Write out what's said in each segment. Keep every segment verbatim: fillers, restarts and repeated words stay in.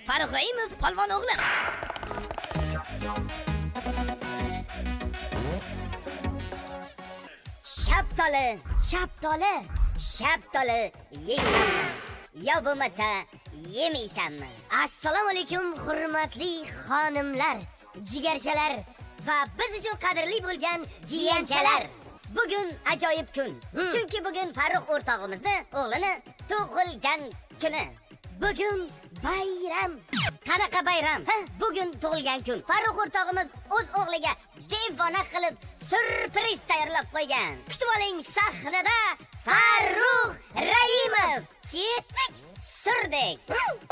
Farruh Raimov polvon o'g'lim. Shaptoli, shaptoli, shaptoli yeysanmi? Yo bo'lmasa yemaysanmi? Assalomu alaykum hurmatli xonimlar, jigarchalar va biz uchun qadrli bo'lgan jiyanchalar. Bugun ajoyib kun. Hmm. Chunki bugun Farruh o'rtog'imizni o'g'lini tug'ilgan kuni. Bugun bayram. Qanaqa bayram? Ha? Bugun tug'ilgan kun. Farruh o'rtog'imiz o'z o'g'liga devona qilib surpriz tayyorlab qo'ygan. Kutib oling, sahnada Farruh Raimov. Ketdik, surdik.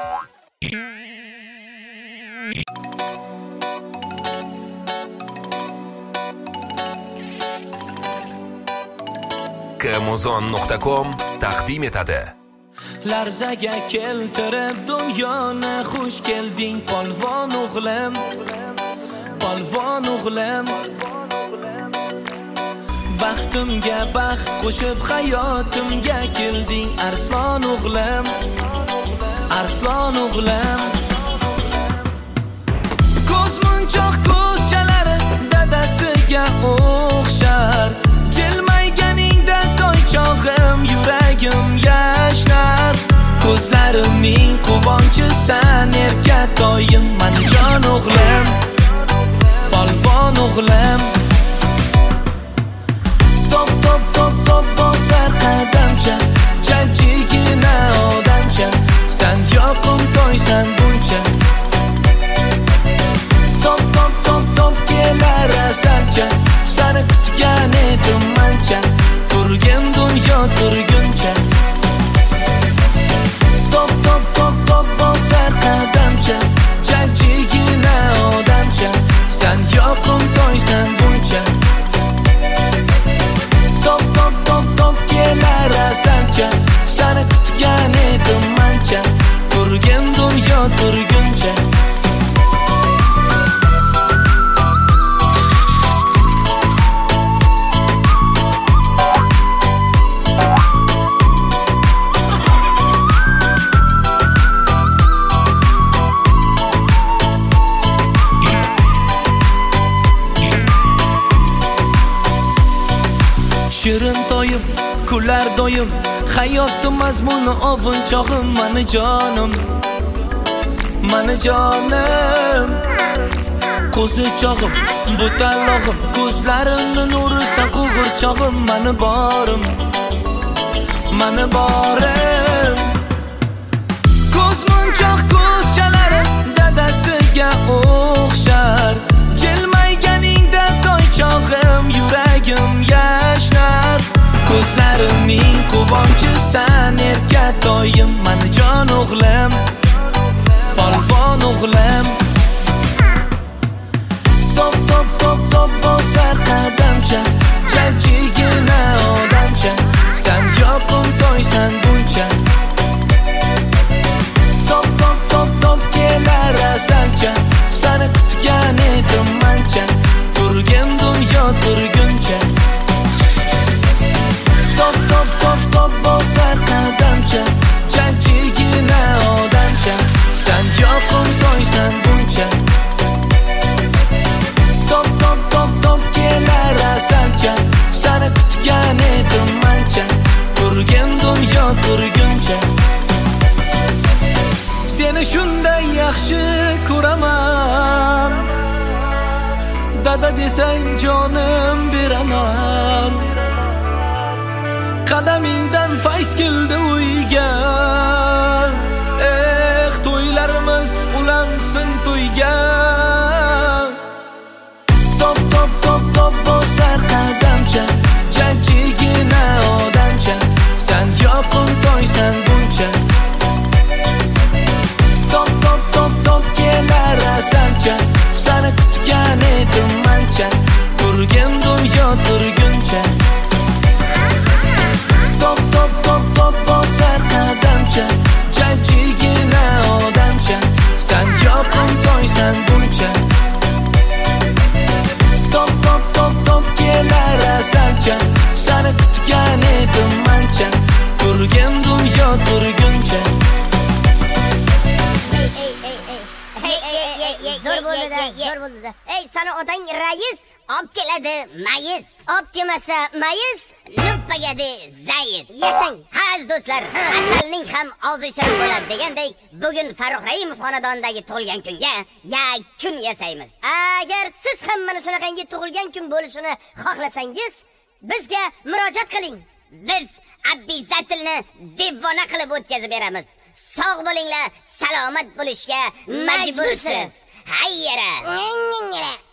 Amazon nuqta com taqdim etadi. Larzaga keltirib dunyoni xush kelding polvon o'g'lim, polvon o'g'lim. Baxtimga baxt qo'shib hayotimga kelding arslon o'g'lim, arslon o'g'lim. Ko'zmunchoq ko'zchalari dadasiga o'xshar, jilmayganingda toychog'im yuragim yashnar. Ko'zlarimning quvonchi san erkatoyim, mani jon o'g'lim, polvon o'g'lim. Top top top top bosar qadamcha, jajjigina odamcha, san yoqim toysan buncha. Top top top top kelar asalcha, sani kutgan edim mancha, turgin dunyo turguncha. Top top top top bosar qadamcha, jajjigina odamcha, san yoqim toysan buncha. Top top top top kelar asalcha, sani kutgan edim mancha, turgin dunyo turguncha. Shirin toyib, kular doyim, hayotning mazmuni ovun chog'im, mani jonim, mani jonim. Qo'zi chog'im, bu talog'im, ko'zlarimning nuri san quvurchog'im, mani borim, mani borim. Ko'zmunchoq ko'zchalari dadasiga o'xshar, jilmayganingda toychog'im yuragim yashnar. Ko'zlarimning quvonchi san erkatoyim, mani jon o'g'lim, polvon o'g'lim. Top top top top bosar qadamcha, jajjigina odamcha, san yoqim toysan buncha. Top top top top kelar asalcha, sani kutgan edim mancha, turgin dunyo turguncha. Top top top top bosar qadamcha, jajjigina odamcha, san yoqim toysan buncha. Top top top top kelar asalcha, sani kutgan edim mancha, turgin dunyo turguncha. Seni shunday yaxshi ko'raman, dada desang jonim beraman. Qadamingdan fayz keldi uyga, eh to'ylarimiz ulansin to'yga. Top top top top bosar qadamcha, jajjigina odamcha, san yoqim toysan buncha. Top top top top kelar asalcha, sani kutgan edim mancha, turgin dunyo turguncha. Top top top top bosar qadamcha, jajjigina odamcha, san yoqim toysan buncha. Top top top top kelar asalcha, sani kutgan edim mancha, turgin dunyo zo'r bo'ldi-da, zo'r bo'ldi-da. Ey, sana otang rais, olib keladi mayiz. Olib kelmasa mayiz, nuppagadi zayiz. Yashang, aziz do'stlar. Asalning ham og'zi shirin bo'ladi degandek, bugun Farruh Raimov xonadonidagi tug'ilgan kunga yakun yasaymiz. Agar siz ham mana shunaqangi tug'ilgan kun bo'lishini xohlasangiz, bizga murojaat qiling. Biz Abbizatilni devona qilib o'tkazib beramiz. Sog' bo'linglar, salomat bo'lishga majbursiz. Hayyara.